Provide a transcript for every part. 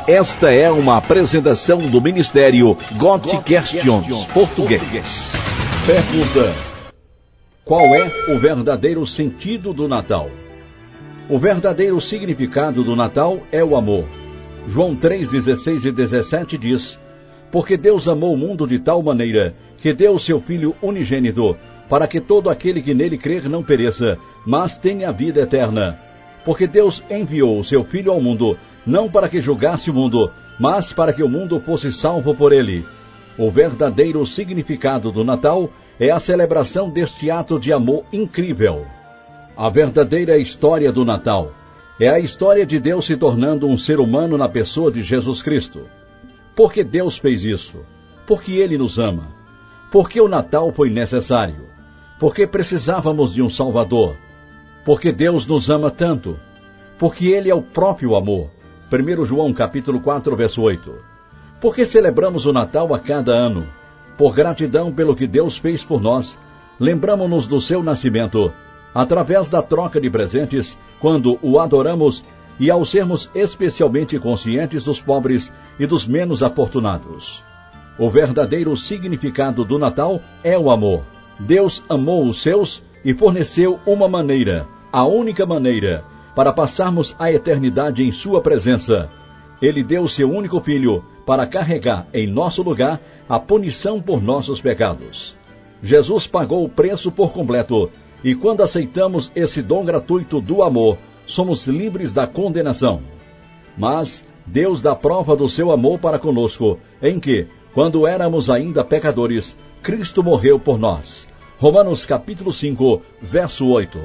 Esta é uma apresentação do Ministério God Questions Português. Pergunta: qual é o verdadeiro sentido do Natal? O verdadeiro significado do Natal é o amor. João 3:16 e 17 diz: porque Deus amou o mundo de tal maneira que deu o seu Filho unigênito, para que todo aquele que nele crer não pereça, mas tenha a vida eterna. Porque Deus enviou o seu Filho ao mundo, não para que julgasse o mundo, mas para que o mundo fosse salvo por ele. O verdadeiro significado do Natal é a celebração deste ato de amor incrível. A verdadeira história do Natal é a história de Deus se tornando um ser humano na pessoa de Jesus Cristo. Por que Deus fez isso? Porque Ele nos ama. Porque o Natal foi necessário. Porque precisávamos de um Salvador. Porque Deus nos ama tanto. Porque Ele é o próprio amor. 1 João capítulo 4, verso 8. Porque celebramos o Natal a cada ano? Por gratidão pelo que Deus fez por nós, lembramo-nos do seu nascimento, através da troca de presentes, quando o adoramos e ao sermos especialmente conscientes dos pobres e dos menos afortunados. O verdadeiro significado do Natal é o amor. Deus amou os seus e forneceu uma maneira, a única maneira, para passarmos a eternidade em sua presença. Ele deu seu único Filho para carregar em nosso lugar a punição por nossos pecados. Jesus pagou o preço por completo, e quando aceitamos esse dom gratuito do amor, somos livres da condenação. Mas Deus dá prova do seu amor para conosco, em que, quando éramos ainda pecadores, Cristo morreu por nós. Romanos capítulo 5, verso 8.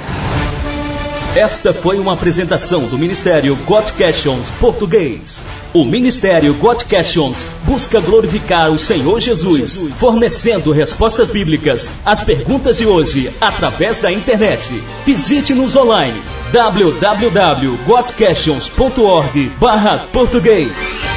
Esta foi uma apresentação do Ministério God Questions Português. O Ministério God Questions busca glorificar o Senhor Jesus, fornecendo respostas bíblicas às perguntas de hoje através da internet. Visite-nos online www.godquestions.org/português.